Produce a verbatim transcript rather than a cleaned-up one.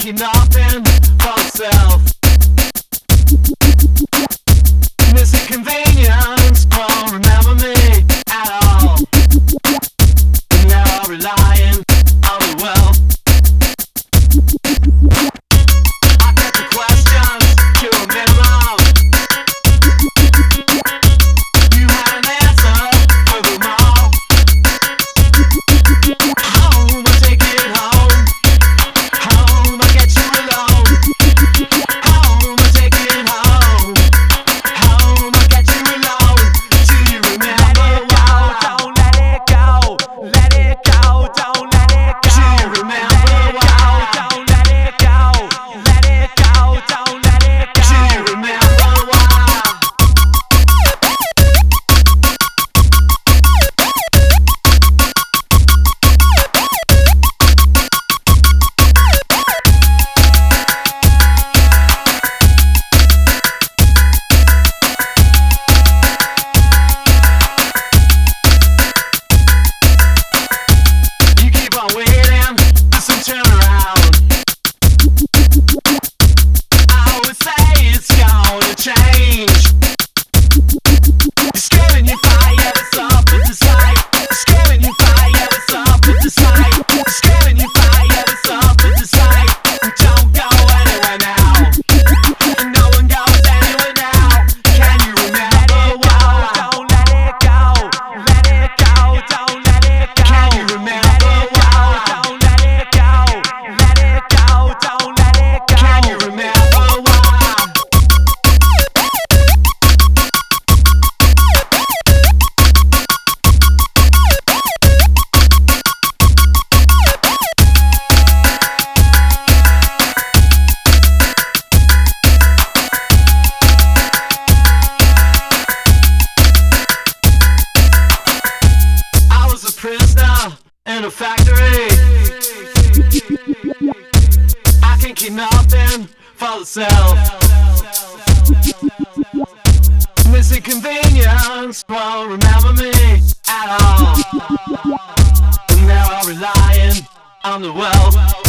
thinking nothing for myself. This inconvenience won't remember me at all. And now I'm relying on the wealth. I get the questions to remember. You had an answer for them all. Home, I take it home. Home, I get you alone. Home, I take it home. Home, I get you alone. Do you remember why? Don't let it go, let it go, don't let it go. Do you remember why? Don't let it go, let it go, don't let it go. Do you remember why? You keep on waiting for some turnaround. I would say it's gonna change. You're scaring your fire, it's up with the sight. You're scaring your fire, it's up with the sight. You're scaring your fire, it's up with the sight. We don't go anywhere now. And no one goes anywhere now. Can you remember why? Don't let it go, let it go, don't let it go. Can you remember why? Don't let it go, let it go, don't let it go. Can you remember why? I was a prisoner in a factory. I can keep nothing for the self. This inconvenience won't remember me at all. And now I'm relying on the wealth.